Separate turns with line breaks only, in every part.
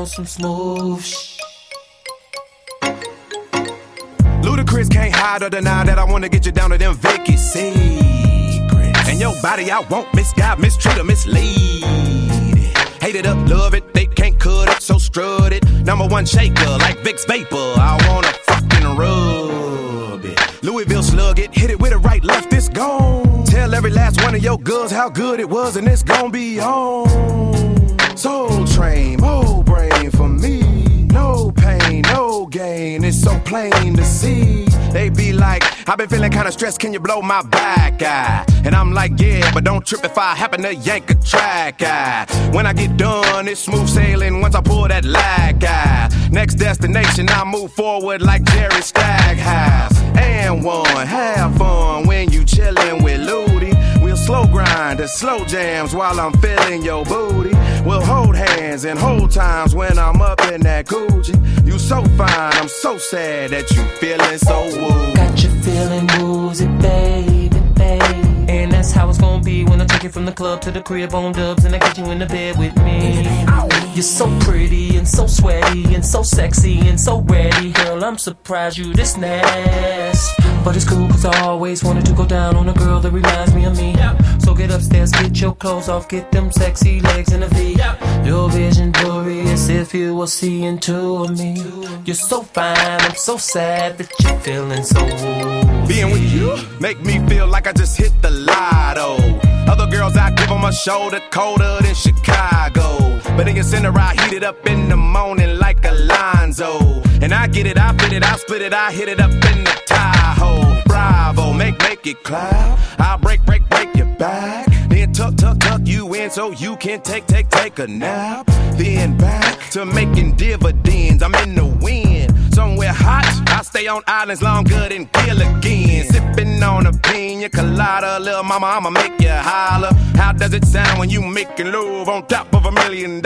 some smooth shit.
Ludacris can't hide or deny that I wanna get you down to them Vicky secrets. And your body I won't misguide, mistreat or mislead it. Hate it up, love it, they can't cut it, so strut it. Number one shaker like Vicks Vapor, I wanna fucking rub it. Louisville slug it, hit it with a right, left, it's gone. Tell every last one of your girls how good it was and it's gon' be on. Soul Train, whole brain for me. No pain, no gain, it's so plain to see. They be like, I've been feeling kinda stressed, can you blow my back eye? And I'm like, yeah, but don't trip if I happen to yank a track eye. When I get done, it's smooth sailing once I pull that lag eye. Next destination, I move forward like Jerry Stackhouse. And one, have fun when you chillin' with Ludi. We'll slow grind to slow jams while I'm feeling your booty. We'll hold hands and hold times when I'm up in that coochie. You so fine, I'm so sad that you feeling so woo.
Got you feeling woozy, baby, baby. And that's how it's gonna be when I take you from the club to the crib on dubs and I get you in the bed with me. You're so pretty and so sweaty and so sexy and so ready. Girl, I'm surprised you this nasty. But it's cool cause I always wanted to go down on a girl that reminds me of me. So get upstairs, get your clothes off, get them sexy legs in a V. Your vision glorious if you were seeing two of me. You're so fine, I'm so sad that you're feeling so woo.
Being with you make me feel like I just hit the lotto. Other girls I give them a shoulder colder than Chicago. But in your center I heat it up in the morning like Alonzo. And I get it, I fit it, I split it, I hit it up in the Tahoe. Bravo, make it cloud. I'll break your back. Then tuck you in so you can take a nap. Then back to making dividends. I'm in the wind, somewhere hot. I stay on islands longer than Gilligan. Sipping on a pina colada. Little mama, I'ma make you holler. How does it sound when you making love on top of $1 million?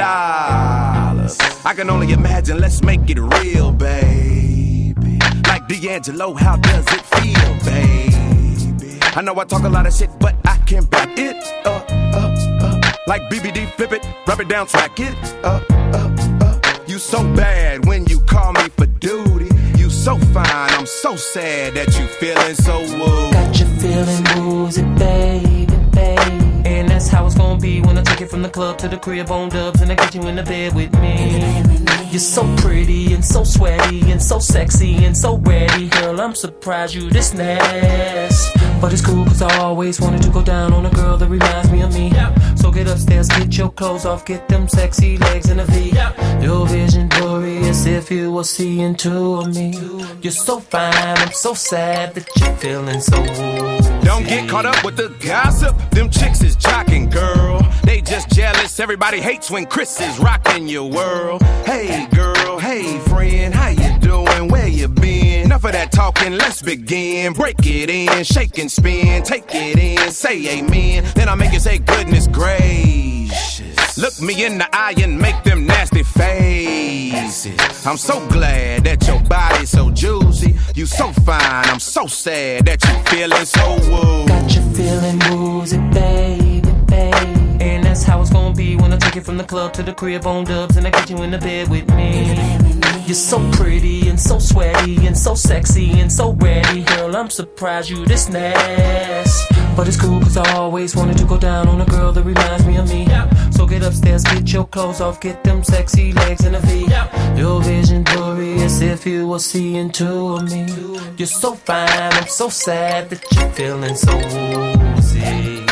I can only imagine, let's make it real, baby. Like D'Angelo, how does it feel, baby? I know I talk a lot of shit, but I can back it up. Like BBD, flip it, rub it down, track it up. You so bad when you call me for duty. You so fine, I'm so sad that you feeling so woo.
Got you feeling woozy, baby, baby. And that's how it's gonna be when I take you from the club to the crib on dubs and I get you in the bed with me. You're so pretty and so sweaty and so sexy and so ready. Girl, I'm surprised you this nasty. But it's cool cause I always wanted to go down on a girl that reminds me of me. So get upstairs, get your clothes off, get them sexy legs in a V. Your vision glorious if you were seeing two of me. You're so fine, I'm so sad that you're feeling so woozy.
Don't get caught up with the gossip. Them chicks is jocking, girl. They just jealous. Everybody hates when Chris is rocking your world. Hey, girl. Hey, friend. How you doing? Where you been? Enough of that talking. Let's begin. Break it in. Shake and spin. Take it in. Say amen. Then I make you say goodness gracious. Look me in the eye and make them nasty faces. I'm so glad that your body's so juicy. You so fine. I'm so sad that you feeling so woo.
Got you feeling woozy, baby, baby. And that's how it's gonna be when I take you from the club to the crib on dubs and I get you in the bed with me. You're so pretty and so sweaty and so sexy and so ready. Girl, I'm surprised you this nasty. But it's cool cause I always wanted to go down on a girl that reminds me of me. So get upstairs, get your clothes off, get them sexy legs in a V. Your vision glorious if you were seeing two of me. You're so fine, I'm so sad that you're feeling so woozy.